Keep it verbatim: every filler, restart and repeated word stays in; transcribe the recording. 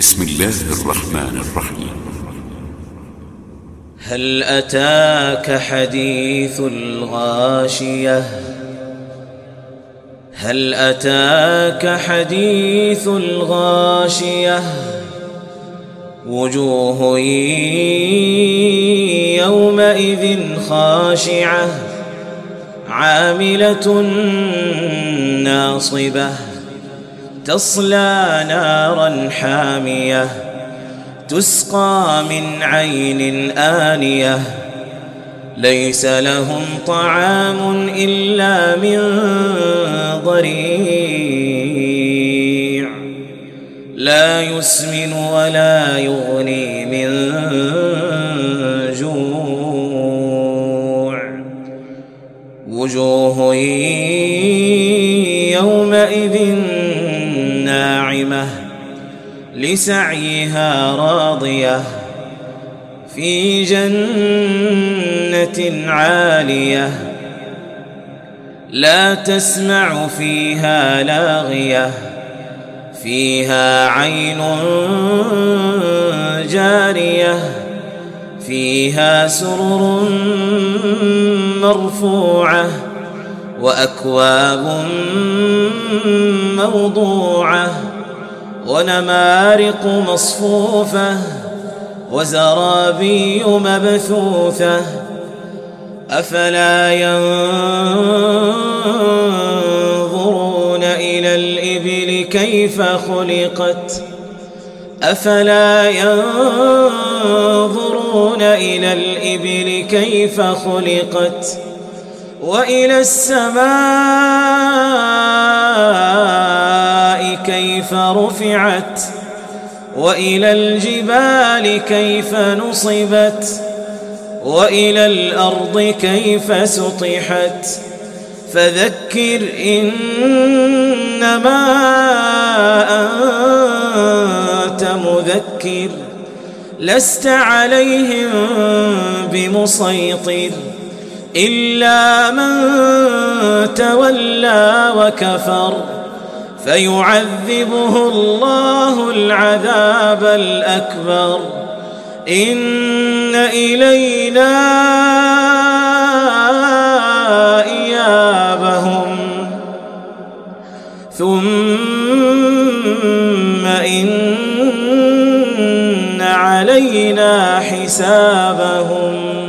بسم الله الرحمن الرحيم. هل أتاك حديث الغاشية هل أتاك حديث الغاشية وجوه يومئذ خاشعة عاملة ناصبة تصلى نارا حامية تسقى من عين آنية ليس لهم طعام إلا من ضريع لا يسمن ولا يغني من جوع وجوه يومئذ ناعمة لسعيها راضية في جنة عالية لا تسمع فيها لاغية فيها عين جارية فيها سرر مرفوعة وأكواب موضوعة ونمارق مصفوفة وزرابي مبثوثة أفلا ينظرون إلى الإبل كيف خلقت أفلا ينظرون إلى الإبل كيف خلقت وإلى السماء كيف رفعت وإلى الجبال كيف نصبت وإلى الأرض كيف سطحت فذكر إنما أنت مذكر لست عليهم بمسيطر إلا من تولى وكفر فيعذبه الله العذاب الأكبر إن إلينا إيابهم ثم إن علينا حسابهم